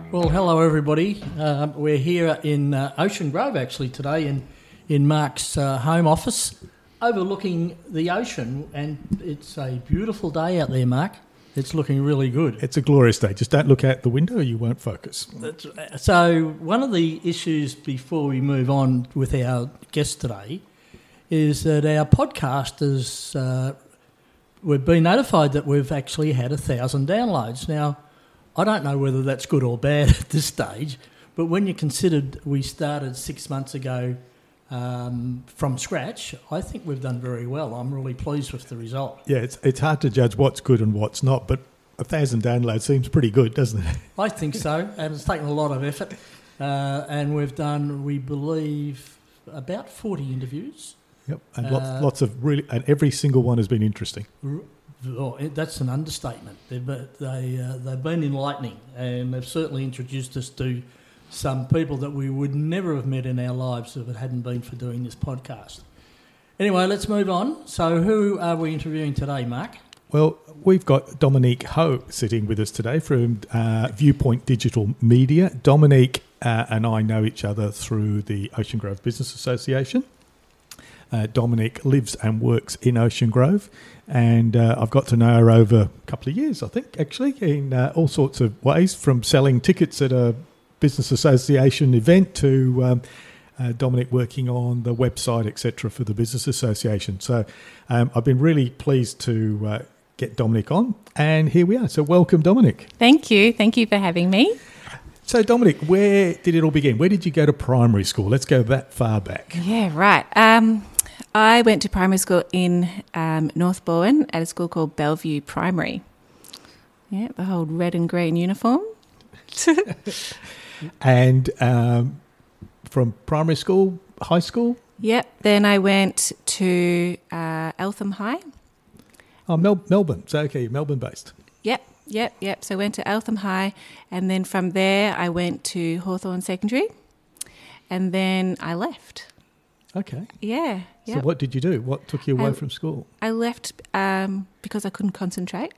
Well, hello everybody. We're here in Ocean Grove actually today in Mark's home office overlooking the ocean, and it's a beautiful day out there, Mark. It's looking really good. It's a glorious day. Just don't look out the window, you won't focus. So one of the issues before we move on with our guest today is that our podcasters, we've been notified that we've actually had 1,000 downloads. Now, I don't know whether that's good or bad at this stage, but when you considered we started 6 months ago from scratch, I think we've done very well. I'm really pleased with the result. Yeah, it's hard to judge what's good and what's not, but 1,000 downloads seems pretty good, doesn't it? I think so, and it's taken a lot of effort. And we've done, we believe, about 40 interviews. Yep, and lots of really, and every single one has been interesting. Oh, that's an understatement. They've been enlightening, and they've certainly introduced us to some people that we would never have met in our lives if it hadn't been for doing this podcast. Anyway, let's move on. So who are we interviewing today, Mark? Well, we've got Dominique Ho sitting with us today from Viewpoint Digital Media. Dominique and I know each other through the Ocean Grove Business Association. Dominique lives and works in Ocean Grove, and I've got to know her over a couple of years, I think, actually, in all sorts of ways, from selling tickets at a business association event to Dominique working on the website, etc., for the business association. So I've been really pleased to get Dominique on, and here we are. So welcome, Dominique. Thank you. Thank you for having me. So, Dominique, where did it all begin? Where did you go to primary school? Let's go that far back. Yeah, right. I went to primary school in North Bowen at a school called Bellevue Primary. Yeah, the whole red and green uniform. And from primary school, high school? Yep. Then I went to Eltham High. Oh, Melbourne. So, okay, you're Melbourne-based. Yep. So I went to Eltham High, and then from there I went to Hawthorn Secondary, and then I left. Okay. Yeah. So what did you do? What took you away from school? I left because I couldn't concentrate.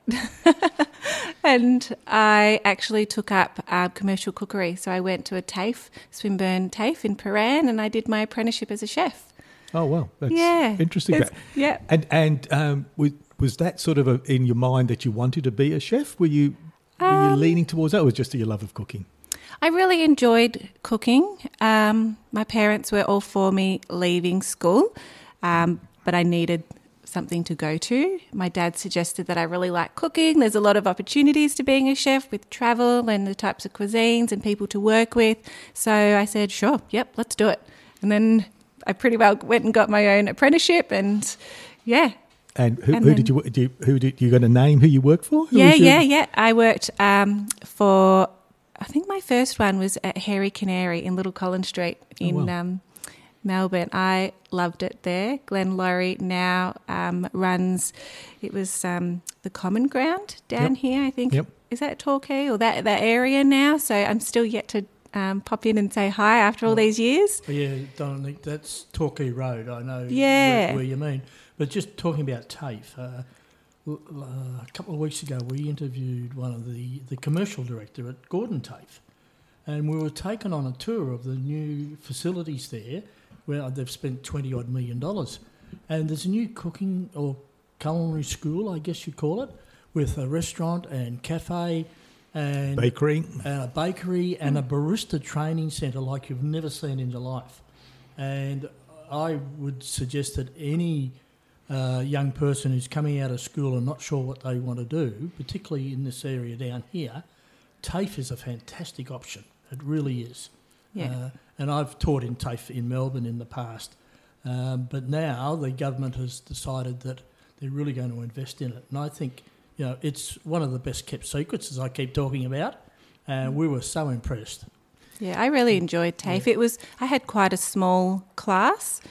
And I actually took up commercial cookery. So I went to a TAFE, Swinburne TAFE in Paran, and I did my apprenticeship as a chef. Oh, well. That's interesting. Yeah. And was that sort of in your mind that you wanted to be a chef? Were you leaning towards that, or was it just your love of cooking? I really enjoyed cooking. My parents were all for me leaving school, but I needed something to go to. My dad suggested that I really like cooking. There's a lot of opportunities to being a chef with travel and the types of cuisines and people to work with. So I said, sure, yep, let's do it. And then I pretty well went and got my own apprenticeship, and yeah. And who did you got a name who you worked for? Yeah. I worked for, I think my first one was at Hairy Canary in Little Collins Street in Melbourne. I loved it there. Glenn Laurie now runs, it was the Common Ground down here, I think. Yep. Is that Torquay or that area now? So I'm still yet to pop in and say hi after all these years. Yeah, Dominique, that's Torquay Road. I know where you mean. But just talking about TAFE, a couple of weeks ago we interviewed one of the commercial director at Gordon TAFE, and we were taken on a tour of the new facilities there where they've spent $20-odd million. And there's a new cooking or culinary school, I guess you'd call it, with a restaurant and cafe and bakery and a bakery and a barista training centre like you've never seen in your life. And I would suggest that any young person who's coming out of school and not sure what they want to do, particularly in this area down here, TAFE is a fantastic option. It really is. Yeah. And I've taught in TAFE in Melbourne in the past, but now the government has decided that they're really going to invest in it. And I think, it's one of the best kept secrets, as I keep talking about. We were so impressed. Yeah, I really enjoyed TAFE. Yeah. I had quite a small class,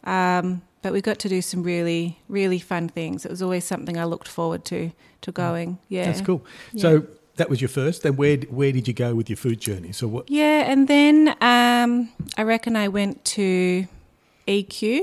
but we got to do some really, really fun things. It was always something I looked forward to going. Yeah, that's cool. Yeah. So that was your first. Then where did you go with your food journey? So what? Yeah, and then I reckon I went to EQ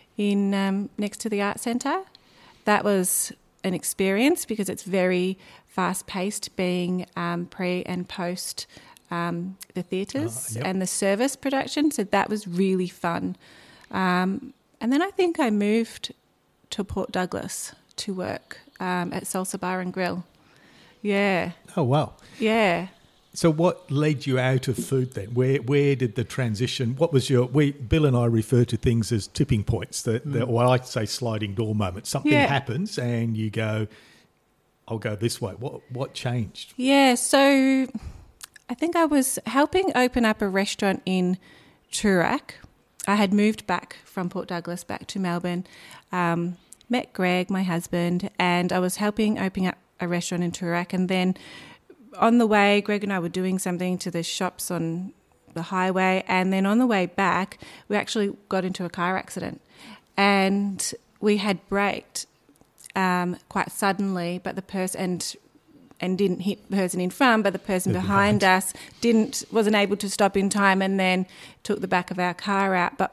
in next to the art centre. That was an experience because it's very fast-paced, being pre and post the theatres Yep. and the service production. So that was really fun. And then I think I moved to Port Douglas to work at Salsa Bar and Grill. Yeah. Oh, wow. Yeah. So what led you out of food then? Where did the transition, what was Bill and I refer to things as tipping points, or I say sliding door moments. Something happens and you go, I'll go this way. What changed? Yeah, so I think I was helping open up a restaurant in Toorak. I had moved back from Port Douglas back to Melbourne, met Greg, my husband, and I was helping open up a restaurant in Toorak. And then on the way, Greg and I were doing something to the shops on the highway, and then on the way back, we actually got into a car accident. And we had braked quite suddenly, but the person and didn't hit the person in front, but the person behind us wasn't able to stop in time, and then took the back of our car out. But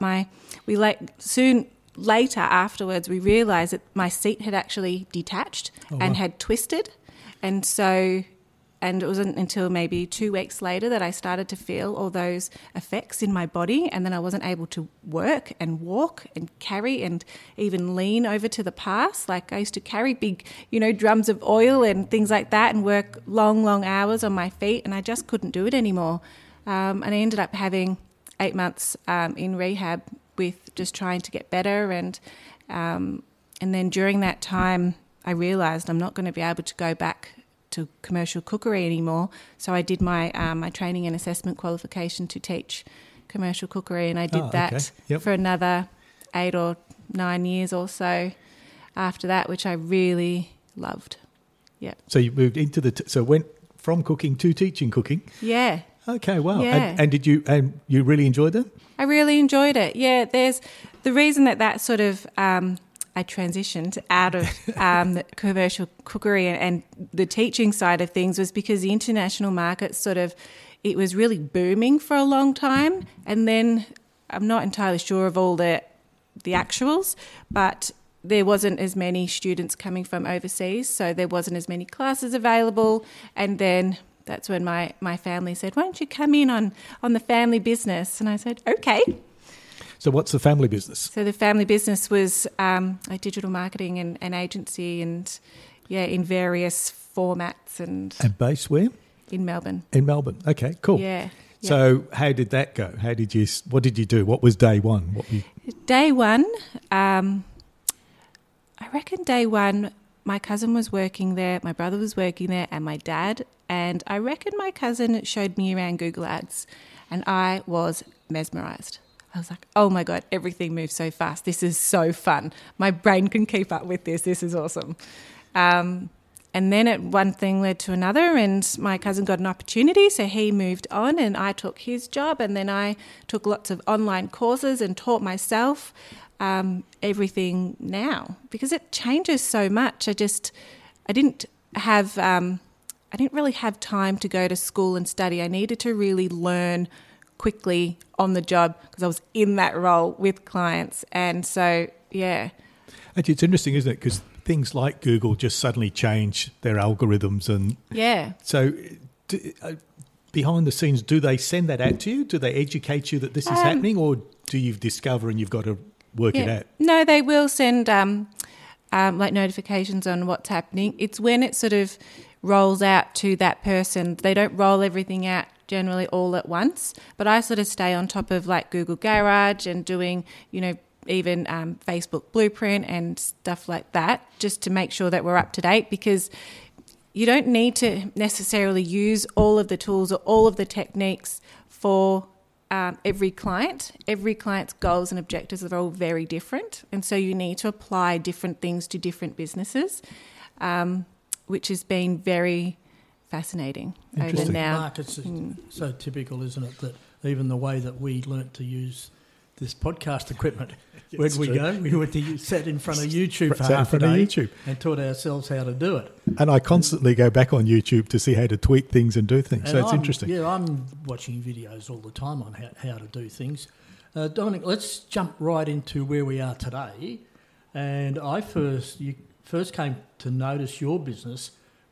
soon later afterwards, we realised that my seat had actually detached and had twisted, and it wasn't until maybe 2 weeks later that I started to feel all those effects in my body, and then I wasn't able to work and walk and carry and even lean over to the pass. Like I used to carry big, drums of oil and things like that and work long, long hours on my feet, and I just couldn't do it anymore. And I ended up having 8 months in rehab with just trying to get better, and then during that time I realised I'm not going to be able to go back to commercial cookery anymore. So I did my my training and assessment qualification to teach commercial cookery, and I did that for another 8 or 9 years or so after that, which I really loved. Yeah. So you moved into went from cooking to teaching cooking. Yeah. Okay, wow. Yeah. And you really enjoyed it? I really enjoyed it. Yeah, there's the reason that sort of I transitioned out of commercial cookery and the teaching side of things was because the international market it was really booming for a long time, and then I'm not entirely sure of all the actuals, but there wasn't as many students coming from overseas, so there wasn't as many classes available, and then that's when my family said, why don't you come in on the family business? And I said, okay. So what's the family business? So the family business was a digital marketing and agency, and in various formats. And based where? In Melbourne. In Melbourne. Okay, cool. Yeah. So how did that go? What did you do? What was day one? Day one, I reckon day one, my cousin was working there, my brother was working there, and my dad. And I reckon my cousin showed me around Google Ads, and I was mesmerised. I was like, oh my God, everything moves so fast. This is so fun. My brain can keep up with this. This is awesome. And then one thing led to another, and my cousin got an opportunity, so he moved on and I took his job, and then I took lots of online courses and taught myself everything now, because it changes so much. I didn't really have time to go to school and study. I needed to really learn quickly on the job because I was in that role with clients. And so, yeah. Actually, it's interesting, isn't it? Because things like Google just suddenly change their algorithms. And yeah. So behind the scenes, do they send that out to you? Do they educate you that this is happening, or do you discover and you've got to work it out? No, they will send like notifications on what's happening. It's when it sort of rolls out to that person. They don't roll everything out generally all at once, but I sort of stay on top of like Google Garage and doing, even Facebook Blueprint and stuff like that, just to make sure that we're up to date, because you don't need to necessarily use all of the tools or all of the techniques for every client. Every client's goals and objectives are all very different, and so you need to apply different things to different businesses, which has been very fascinating over now. Markets are so typical, isn't it, that even the way that we learnt to use this podcast equipment, where did we go? We sat in front of YouTube for half a day and taught ourselves how to do it. And I constantly go back on YouTube to see how to tweak things and do things. And so it's interesting. Yeah, I'm watching videos all the time on how to do things. Dominic, let's jump right into where we are today. And you first came to notice your business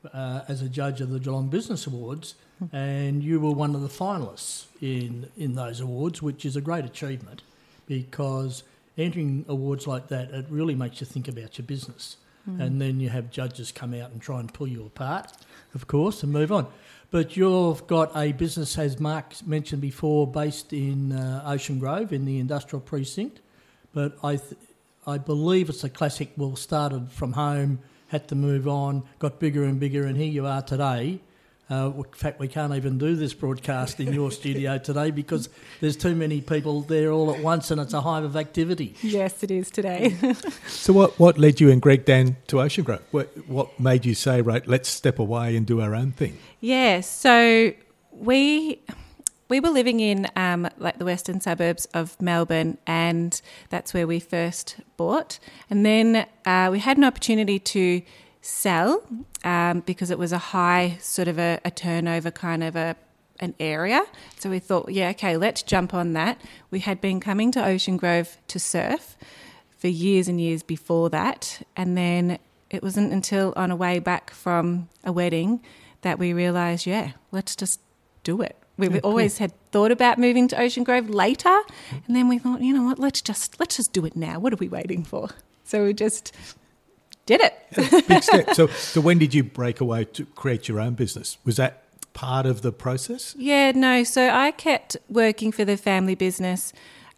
as a judge of the Geelong Business Awards, and you were one of the finalists in those awards, which is a great achievement because entering awards like that, it really makes you think about your business. And then you have judges come out and try and pull you apart, of course, and move on. But you've got a business, as Mark mentioned before, based in Ocean Grove in the industrial precinct. But I believe it's a classic, well, started from home, had to move on, got bigger and bigger, and here you are today. In fact, we can't even do this broadcast in your studio today because there's too many people there all at once and it's a hive of activity. Yes, it is today. So what led you and Greg down to Ocean Grove? What made you say, right, let's step away and do our own thing? Yeah, so we were living in like the western suburbs of Melbourne, and that's where we first bought. And then we had an opportunity to sell because it was a high sort of a turnover kind of an area. So we thought, yeah, okay, let's jump on that. We had been coming to Ocean Grove to surf for years and years before that. And then it wasn't until on a way back from a wedding that we realised, yeah, let's just do it. We always had thought about moving to Ocean Grove later. And then we thought, you know what, let's just do it now. What are we waiting for? So we just did it. Yeah, big step. So when did you break away to create your own business? Was that part of the process? Yeah, no. So I kept working for the family business,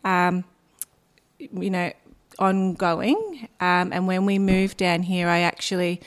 ongoing. And when we moved down here, I actually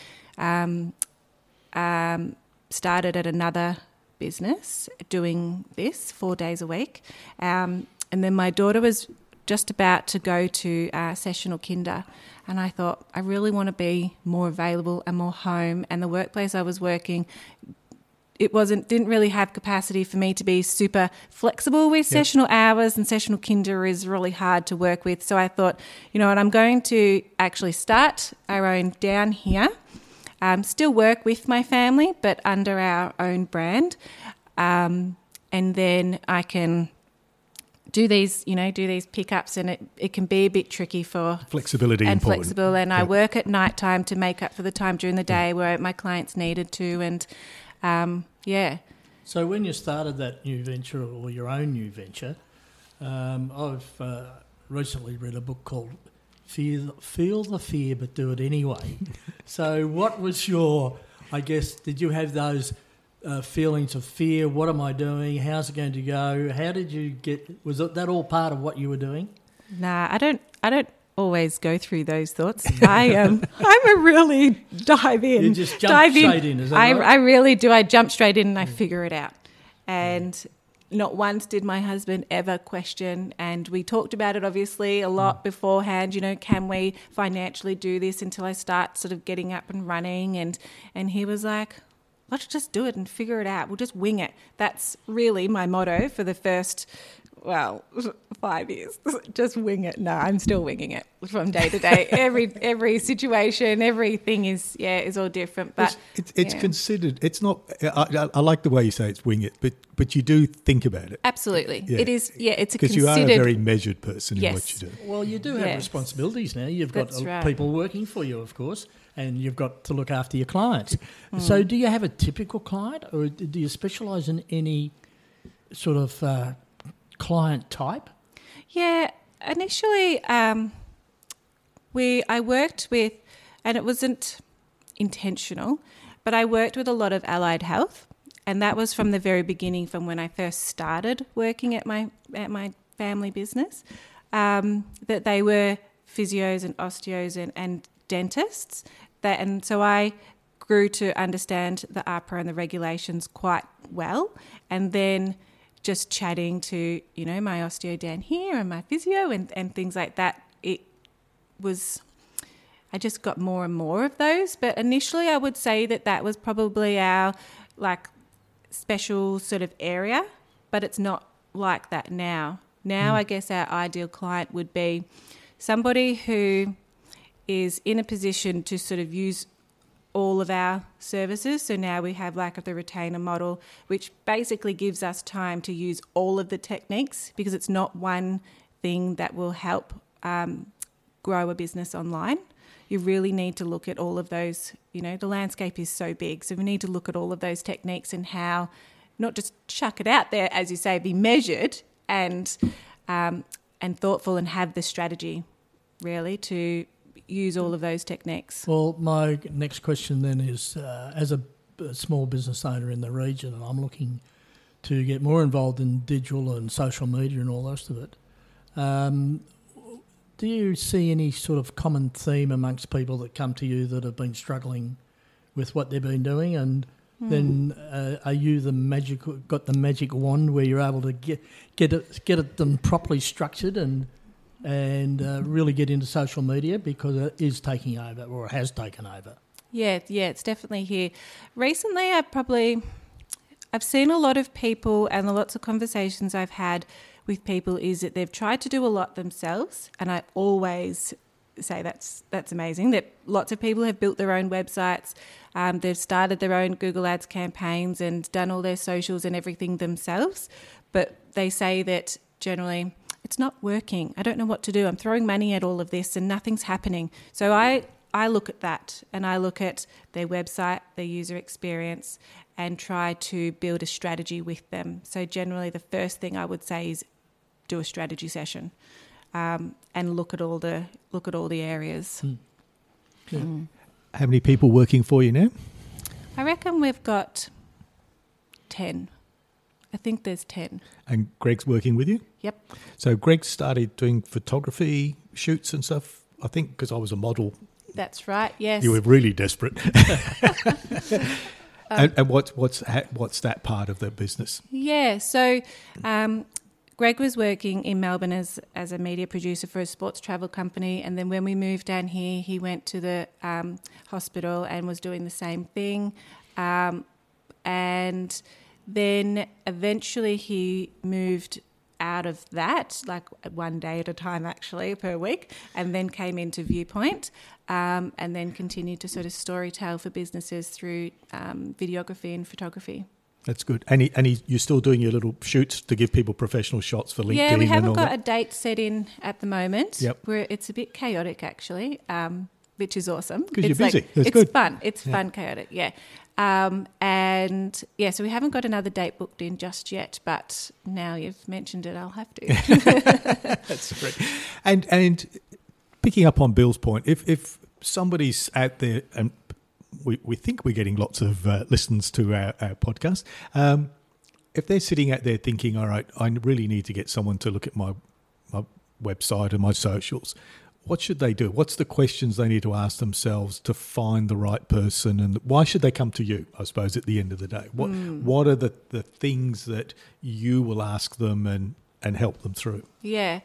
started at another business doing this 4 days a week. And then my daughter was just about to go to sessional kinder. And I thought, I really want to be more available and more home. And the workplace I was working, didn't really have capacity for me to be super flexible with sessional hours, and sessional kinder is really hard to work with. So I thought, you know what, I'm going to actually start our own down here, still work with my family, but under our own brand. And then I can do these pickups, and it can be a bit tricky for flexibility and important. Flexible. And I work at night time to make up for the time during the day where my clients needed to. And So when you started that new venture or your own new venture, I've recently read a book called Feel the Fear But Do It Anyway. So what was did you have those feelings of fear? What am I doing? How's it going to go? How did you was that all part of what you were doing? Nah, I don't always go through those thoughts. I'm a really dive in. You just jump straight in, is that right? I really do. I jump straight in and I figure it out. And not once did my husband ever question, and we talked about it obviously a lot beforehand, can we financially do this until I start sort of getting up and running? And he was like, let's just do it and figure it out. We'll just wing it. That's really my motto for the first, 5 years. Just wing it. No, I'm still winging it from day to day. Every situation, everything is all different. But it's considered. It's not. I like the way you say it's wing it, but you do think about it. Absolutely, it is. Yeah, it's because you are a very measured person in what you do. Well, you do have responsibilities now. You've got people working for you, of course. And you've got to look after your clients. So do you have a typical client, or do you specialise in any sort of client type? Yeah, initially I worked with, and it wasn't intentional, but I worked with a lot of allied health, and that was from the very beginning, from when I first started working at my family business, that they were physios and osteos and dentists. And so I grew to understand the AHPRA and the regulations quite well. And then just chatting to, my osteo down here and my physio and things like that, I just got more and more of those. But initially I would say that was probably our special sort of area, but it's not like that now. Now I guess our ideal client would be somebody who is in a position to sort of use all of our services. So now we have the retainer model, which basically gives us time to use all of the techniques, because it's not one thing that will help grow a business online. you really need to look at all of those, the landscape is so big. So we need to look at all of those techniques and how not just chuck it out there, as you say, be measured and thoughtful and have the strategy really to use all of those techniques. Well, my next question then is, as a small business owner in the region, and I'm looking to get more involved in digital and social media and all the rest of it, do you see any sort of common theme amongst people that come to you that have been struggling with what they've been doing? And then are you got the magic wand where you're able to get them properly structured and really get into social media because it is taking over or it has taken over? Yeah, it's definitely here. Recently, I've seen a lot of people, and the lots of conversations I've had with people is that they've tried to do a lot themselves, and I always say that's amazing that lots of people have built their own websites, they've started their own Google Ads campaigns and done all their socials and everything themselves, but they say that generally it's not working. I don't know what to do. I'm throwing money at all of this and nothing's happening. So I look at that and I look at their website, their user experience, and try to build a strategy with them. So generally the first thing I would say is do a strategy session and look at all the areas. Yeah. How many people working for you now? I reckon we've got 10. I think there's 10. And Greg's working with you? Yep. So Greg started doing photography shoots and stuff, I think, because I was a model. That's right, yes. You were really desperate. And what's that part of the business? Yeah, so Greg was working in Melbourne as a media producer for a sports travel company, and then when we moved down here, he went to the hospital and was doing the same thing. And then eventually he moved out of that, like one day at a time actually per week, and then came into Viewpoint and then continued to sort of storytell for businesses through videography and photography. That's good. And you're still doing your little shoots to give people professional shots for LinkedIn? Yeah, we haven't got a date set in at the moment. Yep. It's a bit chaotic actually, which is awesome. Because you're busy. It's good. Fun. It's fun, chaotic, yeah. And yeah, so we haven't got another date booked in just yet, but now you've mentioned it, I'll have to. That's great. And picking up on Bill's point, if somebody's out there, and we think we're getting lots of listens to our podcast, if they're sitting out there thinking, all right, I really need to get someone to look at my website and my socials, what should they do? What's the questions they need to ask themselves to find the right person? And why should they come to you, I suppose, at the end of the day? What are the things that you will ask them and help them through? Yeah.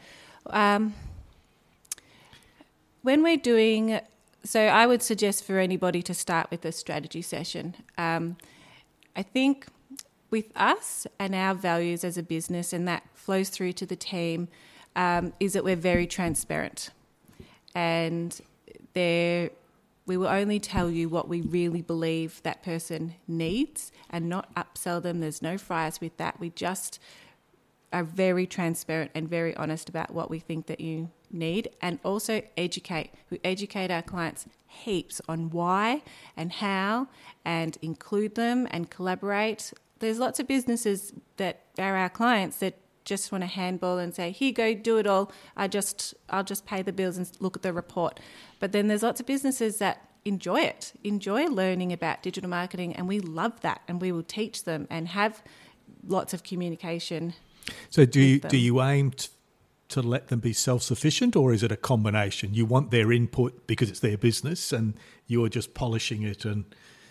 When we're doing... So I would suggest for anybody to start with a strategy session. I think with us and our values as a business, and that flows through to the team, is that we're very transparent. And we will only tell you what we really believe that person needs and not upsell them. There's no fries with that. We just are very transparent and very honest about what we think that you need, and also educate. We educate our clients heaps on why and how, and include them and collaborate. There's lots of businesses that are our clients that just want to handball and say, here you go, do it all. I'll just pay the bills and look at the report. But then there's lots of businesses that enjoy learning about digital marketing, and we love that, and we will teach them and have lots of communication. So do you aim to let them be self-sufficient, or is it a combination? You want their input because it's their business and you're just polishing it? And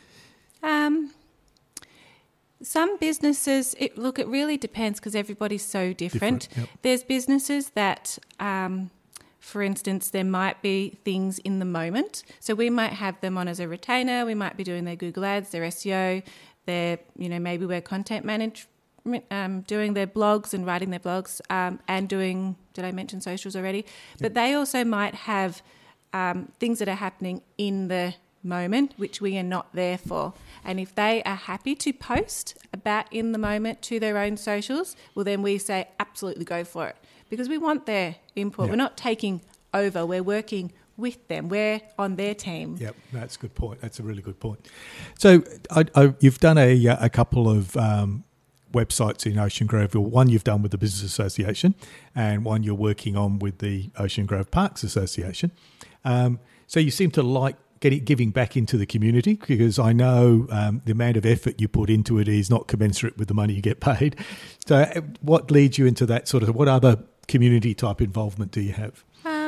some businesses, it really depends because everybody's so different. Yep. There's businesses that, for instance, there might be things in the moment. So we might have them on as a retainer. We might be doing their Google Ads, their SEO, maybe we're content managed, doing their blogs and writing their blogs, and doing, did I mention socials already? Yep. But they also might have things that are happening in the moment, which we are not there for. And if they are happy to post about in the moment to their own socials, well, then we say absolutely go for it, because we want their input. Yep. We're not taking over. We're working with them. We're on their team. Yep, that's a good point. That's a really good point. So you've done a couple of websites in Ocean Grove. One you've done with the Business Association, and one you're working on with the Ocean Grove Parks Association. So you seem to like giving back into the community, because I know the amount of effort you put into it is not commensurate with the money you get paid. So what leads you into that sort of, what other community type involvement do you have?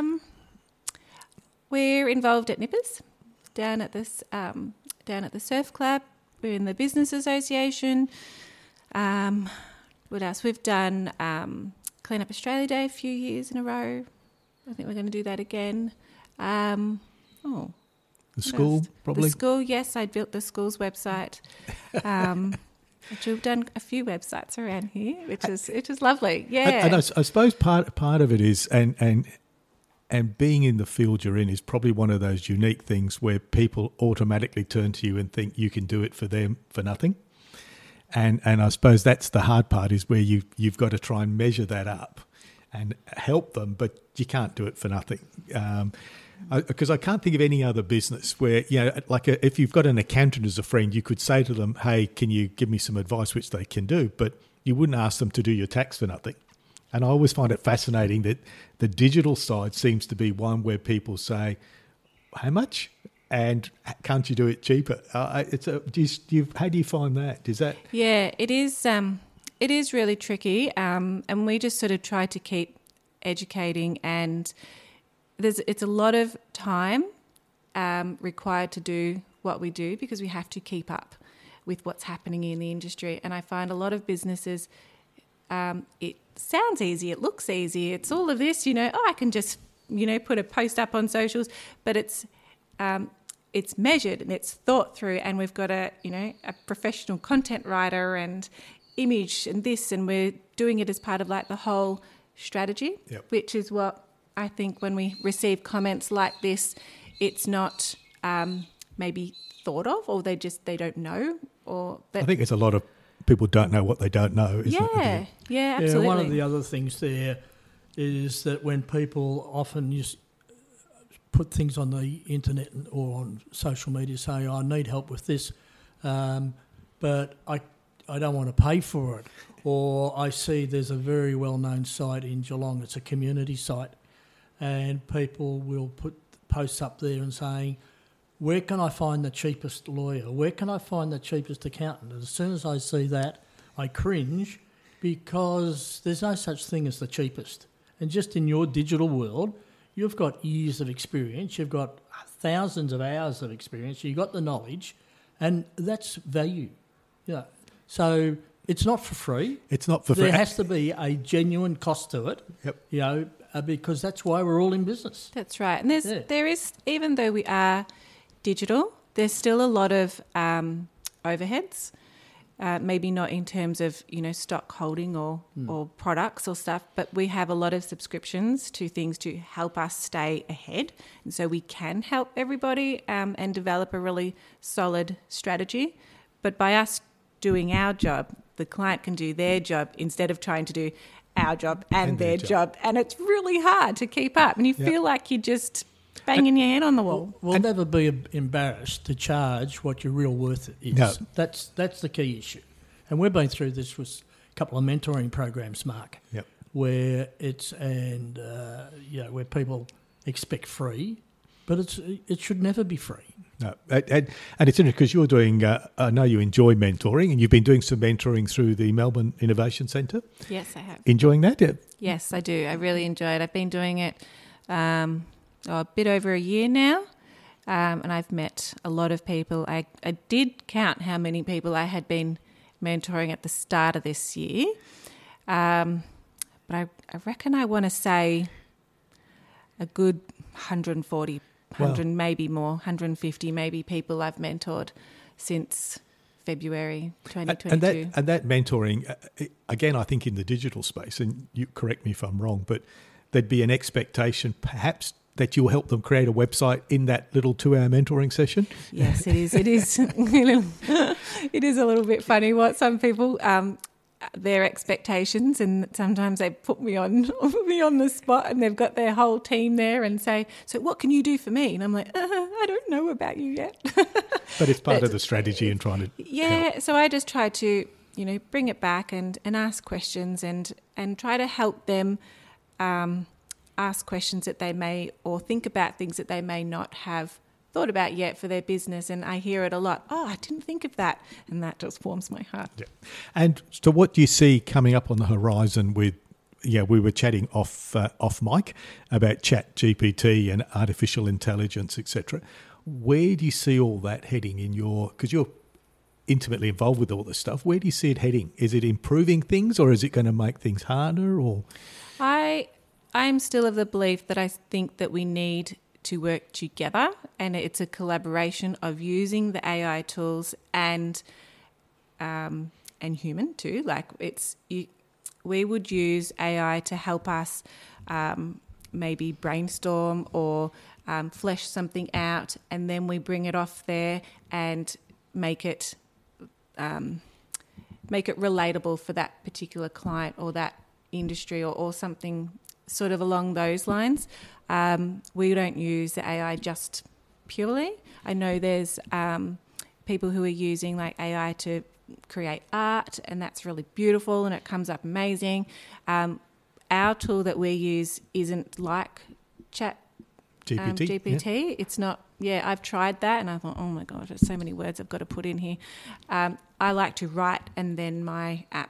We're involved at Nippers, down at the Surf Club. We're in the Business Association. What else? We've done Clean Up Australia Day a few years in a row. I think we're going to do that again. The school, probably? The school, yes. I built the school's website. We've done a few websites around here, which is lovely. Yeah. And I suppose part of it is, and being in the field you're in is probably one of those unique things where people automatically turn to you and think you can do it for them for nothing. And I suppose that's the hard part, is where you've got to try and measure that up and help them, but you can't do it for nothing. Because I can't think of any other business where, if you've got an accountant as a friend, you could say to them, hey, can you give me some advice, which they can do, but you wouldn't ask them to do your tax for nothing. And I always find it fascinating that the digital side seems to be one where people say, how much? And can't you do it cheaper? How do you find that? Is that? Yeah, it is. It is really tricky, and we just sort of try to keep educating. And it's a lot of time required to do what we do, because we have to keep up with what's happening in the industry. And I find a lot of businesses, it sounds easy, it looks easy, it's all of this, I can just put a post up on socials, but it's measured and it's thought through, and we've got a professional content writer and image and this, and we're doing it as part of like the whole strategy. Yep. Which is what I think when we receive comments like this, it's not maybe thought of, or they don't know, but I think it's a lot of people don't know what they don't know, isn't it? Yeah, absolutely. Yeah, one of the other things there is that when people often just put things on the internet or on social media saying, I need help with this, but I don't want to pay for it. Or I see there's a very well-known site in Geelong, it's a community site, and people will put posts up there and saying, where can I find the cheapest lawyer? Where can I find the cheapest accountant? And as soon as I see that, I cringe, because there's no such thing as the cheapest. And just in your digital world, you've got years of experience, you've got thousands of hours of experience, you've got the knowledge, and that's value. Yeah. So it's not for free. It's not for free. There has to be a genuine cost to it. Yep. Because that's why we're all in business. That's right. And there is, even though we are digital, there's still a lot of overheads, maybe not in terms of, stock holding or products or stuff, but we have a lot of subscriptions to things to help us stay ahead. And so we can help everybody and develop a really solid strategy. But by us doing our job, the client can do their job instead of trying to do our job and their job. And it's really hard to keep up. And you feel like you're just banging your head on the wall. We'll never be embarrassed to charge what your real worth is. No. That's the key issue. And we've been through this with a couple of mentoring programs, Mark, where it's where people expect free, but it should never be free. No, and it's interesting because you're doing, I know you enjoy mentoring, and you've been doing some mentoring through the Melbourne Innovation Centre. Yes, I have. Enjoying that? Yeah. Yes, I do. I really enjoy it. I've been doing it a bit over a year now, and I've met a lot of people. I did count how many people I had been mentoring at the start of this year, but I reckon I want to say a good 140 maybe more, 150 maybe people I've mentored since February 2022. And that mentoring, again, I think in the digital space, and you correct me if I'm wrong, but there'd be an expectation perhaps that you'll help them create a website in that little 2-hour mentoring session. Yes, it is. It is. It is a little bit funny what some people their expectations, and sometimes they put me on the spot, and they've got their whole team there and say, so what can you do for me? And I'm like, I don't know about you yet. But it's part of the strategy in trying to help. So I just try to, bring it back and ask questions and try to help them ask questions that they may, or think about things that they may not have thought about yet for their business. And I hear it a lot. Oh, I didn't think of that. And that just warms my heart. Yeah. And so what do you see coming up on the horizon with, we were chatting off mic about ChatGPT and artificial intelligence, etc. Where do you see all that heading because you're intimately involved with all this stuff, where do you see it heading? Is it improving things, or is it going to make things harder? Or I'm still of the belief that I think that we need to work together, and it's a collaboration of using the AI tools and human too. Like we would use AI to help us maybe brainstorm or flesh something out, and then we bring it off there and make it relatable for that particular client or that industry or something sort of along those lines. We don't use the AI just purely. I know there's people who are using like AI to create art, and that's really beautiful and it comes up amazing. Our tool that we use isn't like GPT. Yeah. It's not. Yeah, I've tried that and I thought, oh my God, there's so many words I've got to put in here. I like to write, and then my app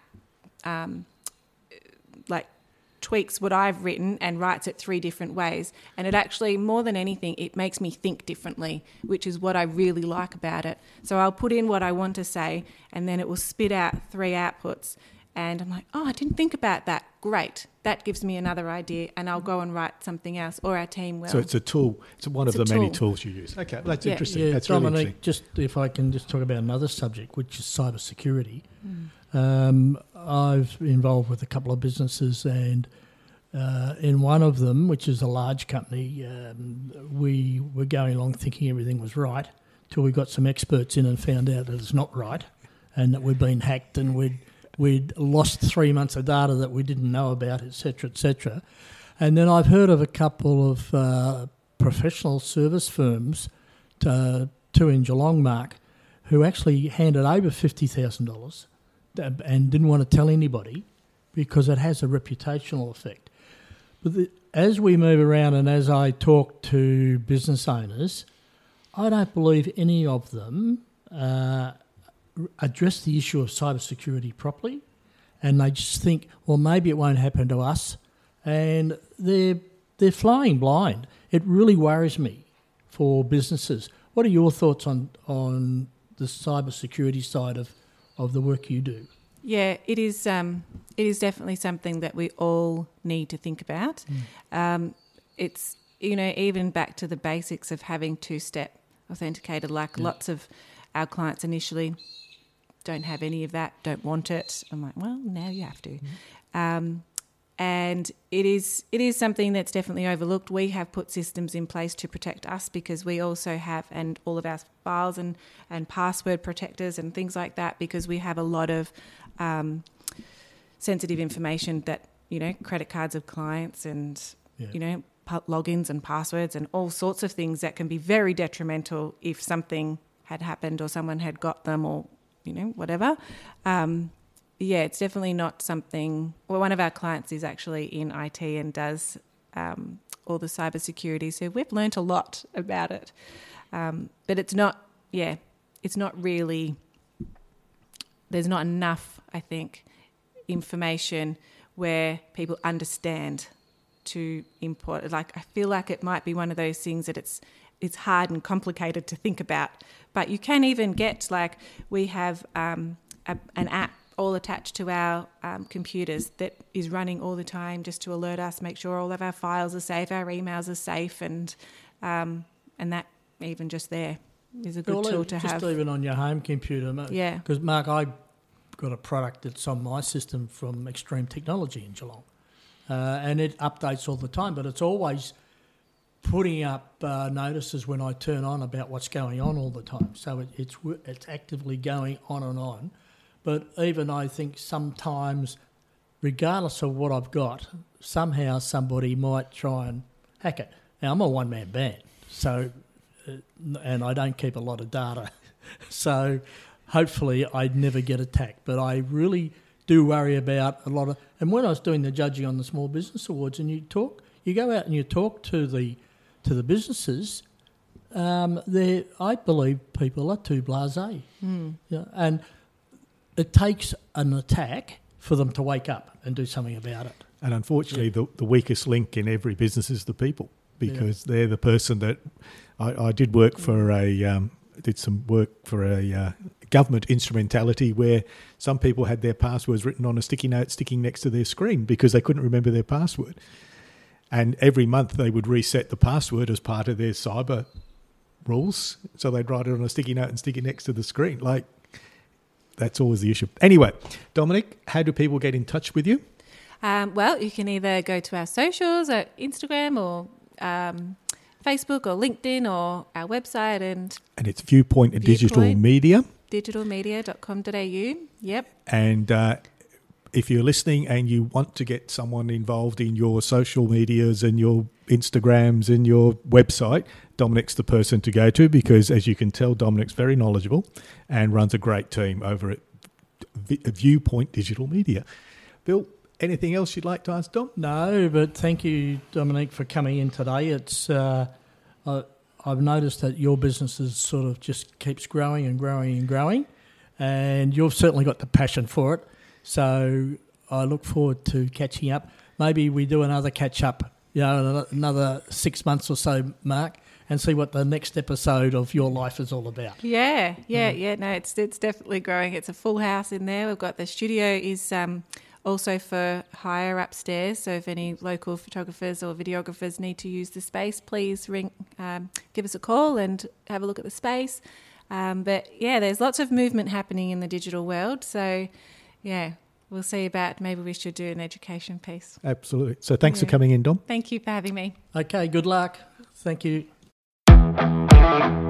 tweaks what I've written and writes it 3 different ways. And it actually, more than anything, it makes me think differently, which is what I really like about it. So I'll put in what I want to say, and then it will spit out 3 outputs. And I'm like, oh, I didn't think about that. Great. That gives me another idea, and I'll go and write something else, or our team will. So it's a tool. It's one of the many tools you use. Okay, well, that's interesting. Yeah, that's Dominic, really interesting. just if I can just talk about another subject, which is cybersecurity. I've been involved with a couple of businesses, and in one of them, which is a large company, we were going along thinking everything was right till we got some experts in and found out that it's not right, and that we'd been hacked, and we'd lost 3 months of data that we didn't know about, etc., etc. And then I've heard of a couple of professional service firms, 2 in Geelong, Mark, who actually handed over $50,000 and didn't want to tell anybody because it has a reputational effect. But as we move around and as I talk to business owners, I don't believe any of them address the issue of cybersecurity properly, and they just think, well, maybe it won't happen to us, and they're flying blind. It really worries me for businesses. What are your thoughts on the cybersecurity side of the work you do? Yeah, it is definitely something that we all need to think about. It's, even back to the basics of having 2-step authenticated, lots of our clients initially don't have any of that, don't want it. I'm like, well, now you have to. And it is something that's definitely overlooked. We have put systems in place to protect us, because we also have, and all of our files and password protectors and things like that, because we have a lot of sensitive information that, credit cards of clients and, logins and passwords and all sorts of things that can be very detrimental if something had happened or someone had got them or, whatever. It's definitely not something. Well, one of our clients is actually in IT and does all the cybersecurity, so we've learnt a lot about it. But it's not. It's not really. There's not enough, I think, information where people understand to import it. Like, I feel like it might be one of those things that it's hard and complicated to think about. But you can even get, we have an app all attached to our computers that is running all the time just to alert us, make sure all of our files are safe, our emails are safe, and that even just there is a good tool to have. Just even on your home computer. Yeah. Because, Mark, I got a product that's on my system from Extreme Technology in Geelong, and it updates all the time, but it's always putting up notices when I turn on about what's going on all the time. So it's actively going on and on. But even I think sometimes, regardless of what I've got, somehow somebody might try and hack it. Now, I'm a one-man band, so and I don't keep a lot of data. So hopefully I'd never get attacked. But I really do worry about a lot of... And when I was doing the judging on the Small Business Awards, and you go out and you talk to the businesses, I believe people are too blasé. And it takes an attack for them to wake up and do something about it. And unfortunately, the weakest link in every business is the people, because they're the person that... I did work for did some work for a government instrumentality where some people had their passwords written on a sticky note sticking next to their screen because they couldn't remember their password. And every month they would reset the password as part of their cyber rules. So they'd write it on a sticky note and stick it next to the screen. Like, that's always the issue. Anyway, Dominic, how do people get in touch with you? Well, you can either go to our socials or Instagram or Facebook or LinkedIn or our website. And it's Viewpoint Digital Media. Digitalmedia.com.au. Yep. And if you're listening and you want to get someone involved in your social medias and your Instagrams and your website, Dominic's the person to go to, because as you can tell, Dominic's very knowledgeable and runs a great team over at Viewpoint Digital Media. Bill, anything else you'd like to ask Dom? No, but thank you, Dominic, for coming in today. It's I've noticed that your business is sort of just keeps growing and growing and growing, and you've certainly got the passion for it. So I look forward to catching up. Maybe we do another catch-up, another 6 months or so, Mark, and see what the next episode of your life is all about. Yeah. No, it's definitely growing. It's a full house in there. We've got the studio is also for hire upstairs. So if any local photographers or videographers need to use the space, please give us a call and have a look at the space. But yeah, there's lots of movement happening in the digital world. So yeah, we'll see about maybe we should do an education piece. Absolutely. So thanks for coming in, Dom. Thank you for having me. Okay, good luck. Thank you.